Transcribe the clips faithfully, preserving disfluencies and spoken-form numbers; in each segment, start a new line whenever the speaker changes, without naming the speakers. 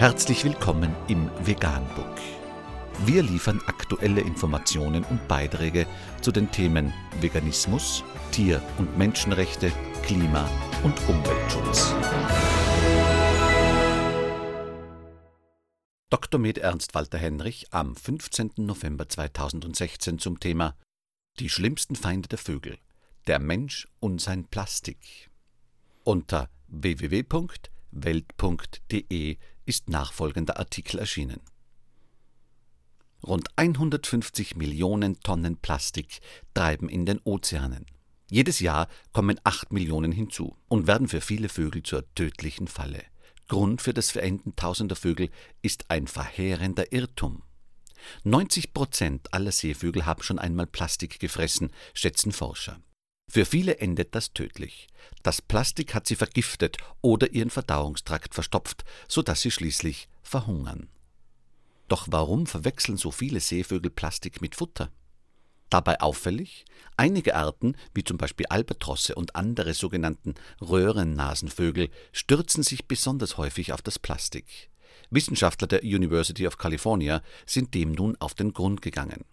Herzlich willkommen im Veganbook. Wir liefern aktuelle Informationen und Beiträge zu den Themen Veganismus, Tier- und Menschenrechte, Klima- und Umweltschutz. Doktor med. Ernst Walter Henrich am fünfzehnten November zweitausendsechzehn zum Thema Die schlimmsten Feinde der Vögel, der Mensch und sein Plastik. Unter w w w punkt welt punkt d e ist nachfolgender Artikel erschienen. Rund hundertfünfzig Millionen Tonnen Plastik treiben in den Ozeanen. Jedes Jahr kommen acht Millionen hinzu und werden für viele Vögel zur tödlichen Falle. Grund für das Verenden tausender Vögel ist ein verheerender Irrtum. neunzig Prozent aller Seevögel haben schon einmal Plastik gefressen, schätzen Forscher. Für viele endet das tödlich. Das Plastik hat sie vergiftet oder ihren Verdauungstrakt verstopft, sodass sie schließlich verhungern. Doch warum verwechseln so viele Seevögel Plastik mit Futter? Dabei auffällig, einige Arten, wie zum Beispiel Albatrosse und andere sogenannten Röhrennasenvögel, stürzen sich besonders häufig auf das Plastik. Wissenschaftler der University of California sind dem nun auf den Grund gegangen.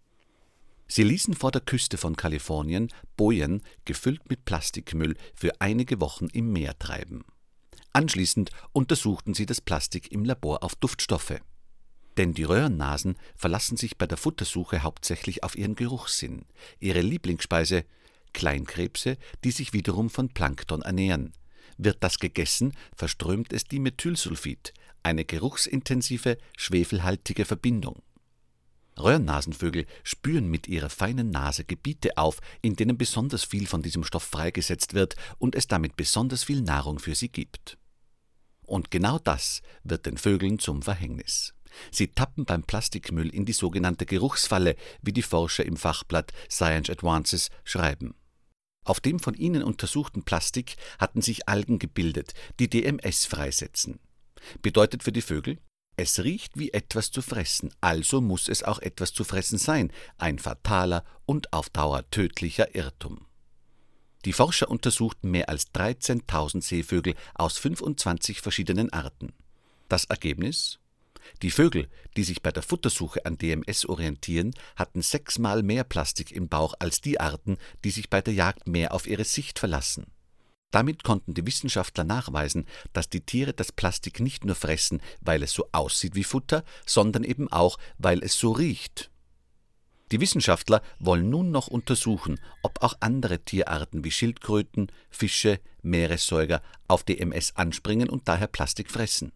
Sie ließen vor der Küste von Kalifornien Bojen gefüllt mit Plastikmüll für einige Wochen im Meer treiben. Anschließend untersuchten sie das Plastik im Labor auf Duftstoffe. Denn die Röhrennasen verlassen sich bei der Futtersuche hauptsächlich auf ihren Geruchssinn. Ihre Lieblingsspeise: Kleinkrebse, die sich wiederum von Plankton ernähren. Wird das gegessen, verströmt es Dimethylsulfid, eine geruchsintensive, schwefelhaltige Verbindung. Röhrennasenvögel spüren mit ihrer feinen Nase Gebiete auf, in denen besonders viel von diesem Stoff freigesetzt wird und es damit besonders viel Nahrung für sie gibt. Und genau das wird den Vögeln zum Verhängnis. Sie tappen beim Plastikmüll in die sogenannte Geruchsfalle, wie die Forscher im Fachblatt Science Advances schreiben. Auf dem von ihnen untersuchten Plastik hatten sich Algen gebildet, die D M S freisetzen. Bedeutet für die Vögel: Es riecht wie etwas zu fressen, also muss es auch etwas zu fressen sein. Ein fataler und auf Dauer tödlicher Irrtum. Die Forscher untersuchten mehr als dreizehntausend Seevögel aus fünfundzwanzig verschiedenen Arten. Das Ergebnis? Die Vögel, die sich bei der Futtersuche an D M S orientieren, hatten sechsmal mehr Plastik im Bauch als die Arten, die sich bei der Jagd mehr auf ihre Sicht verlassen. Damit konnten die Wissenschaftler nachweisen, dass die Tiere das Plastik nicht nur fressen, weil es so aussieht wie Futter, sondern eben auch, weil es so riecht. Die Wissenschaftler wollen nun noch untersuchen, ob auch andere Tierarten wie Schildkröten, Fische, Meeressäuger auf D M S anspringen und daher Plastik fressen.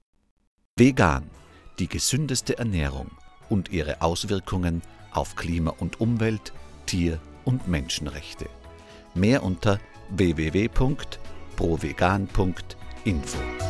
Vegan, die gesündeste Ernährung und ihre Auswirkungen auf Klima und Umwelt, Tier- und Menschenrechte. Mehr unter w w w punkt provegan punkt info.